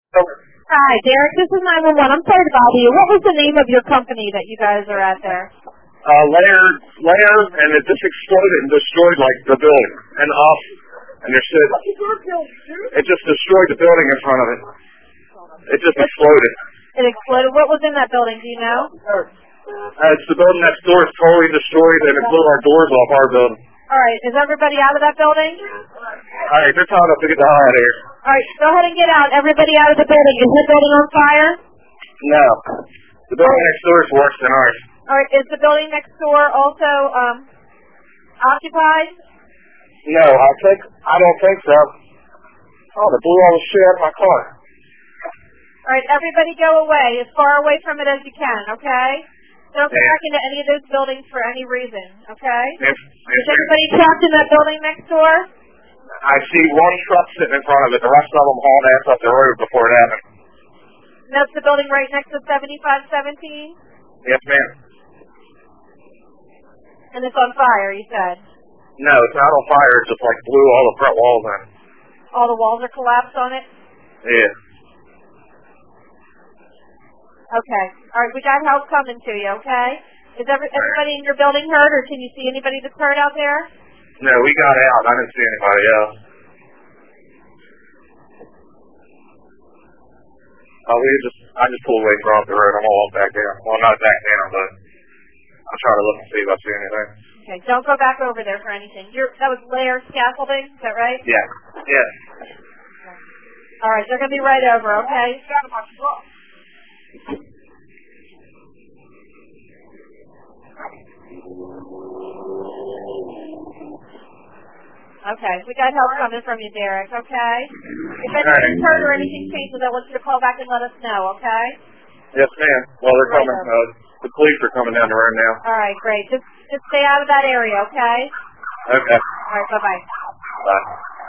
Hi, Derek. This is 911. I'm sorry to bother you. What was the name of your company that you guys are at there? Layer, and it just exploded and destroyed like the building and off. And it just destroyed the building in front of it. It just exploded. It exploded. What was in that building? Do you know? It's the building next door is totally destroyed, and it blew our doors off our building. All right. Is everybody out of that building? All right, they're telling us to get the hell out of here. All right. Go ahead and get out. Everybody out of the building. Is the building on fire? No. The building next door is worse than ours. All right. Is the building next door also occupied? No, I don't think so. Oh, they blew all the shit out of my car. All right. Everybody go away, as far away from it as you can, okay? Don't go back into any of those buildings for any reason, okay? Is anybody trapped in that building next door? I see one truck sitting in front of it. The rest of them hauled ass up the road before it happened. And that's the building right next to 7517? Yes, ma'am. And it's on fire, you said? No, it's not on fire. It just like blew all the front walls in. All the walls are collapsed on it? Yeah. Okay. All right, we got help coming to you, okay? Is everybody in your building hurt, or can you see anybody that's hurt out there? No, we got out. I didn't see anybody else. I just pulled away from off the road. I'm all back down. Well, not back down, but I'll try to look and see if I see anything. Okay, don't go back over there for anything. That was layer scaffolding, is that right? Yeah. Yeah. All right, they're going to be right over, okay? Okay, we got help coming from you, Derek, okay? If anything's hurt or anything changes, I want you to call back and let us know, okay? Yes, ma'am. Well, they're coming. The police are coming down the road now. All right, great. Just stay out of that area, okay? Okay. All right, bye-bye. Bye.